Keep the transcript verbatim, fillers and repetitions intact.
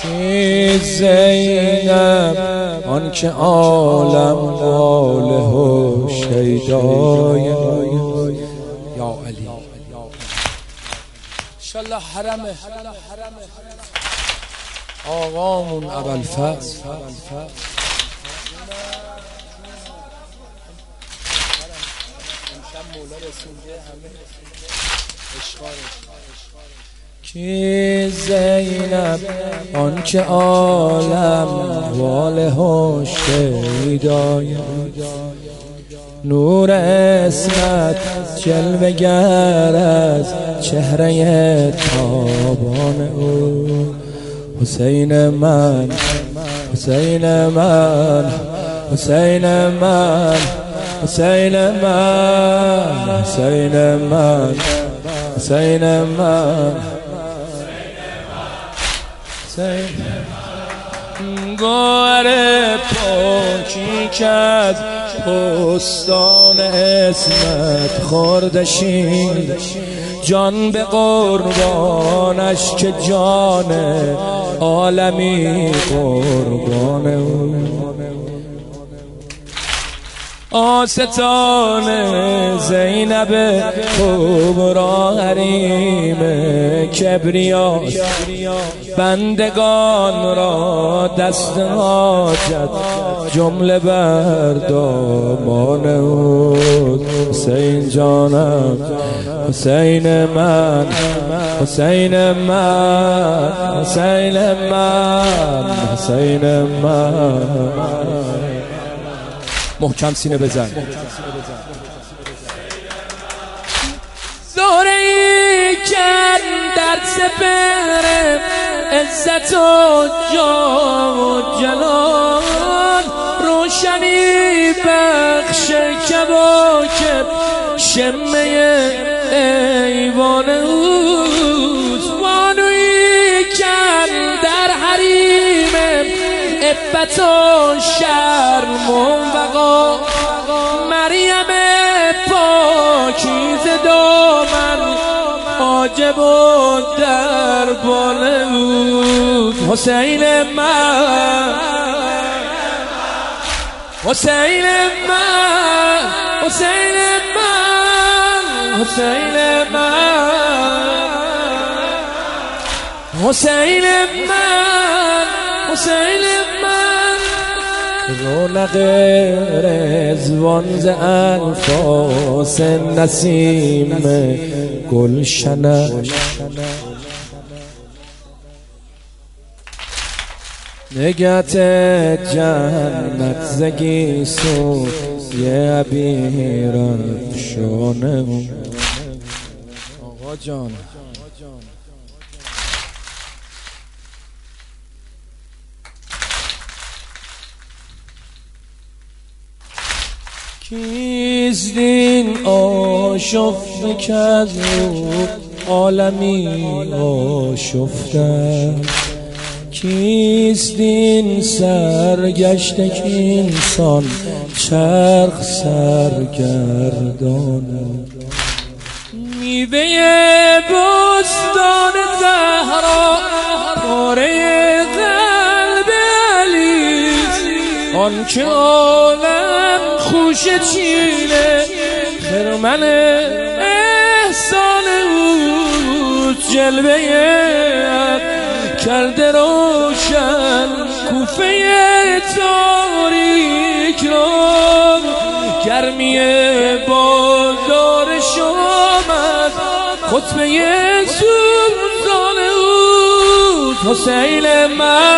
کی زینب آن که عالم واله و شیدای یا علی انشالله حرمه آقامون ابوالفضل کی زینب آن که عالم واله و شیدای نور اسمت جلوه گر از چهره تابان او حسین من حسین من حسین من حسین من حسین من حسین من گوهر پاکی که از پستان اسمت خوردشین جان به قربانش که جان عالمی قربان او آستان زینب کبرا حریم کبریاست بندگان را دست حاجت جمله بر دامان او حسین جانم حسین من حسین من حسین من حسین من محکم سینه بزن زهره‌ای کن در سپهر عزت و جاه و جلال روشنی بخش کواکب شمه ایوان اوست بانویی کن در حریم عفت و شرم و وقار مریم پاکیزه دامن حاجب و دربان او حسین من حسین من حسین من حسین من حسین من حسین من رونق رضوان ز انفاس نسیم گلشنش نگت جنت ز گیسو یه عبیرم شونه آقا جان کیست این آشفته که از او عالمی آشفته کیست این سرگشته که انسان چرخ سرگردان میوه بستان زهرا پاره قلب علیست آن که عالم خوش چینه خرمن احسان او جلوه کرده روشن کوفه تاریک را گرمی بازار شامد خطبه سلطان او حسین من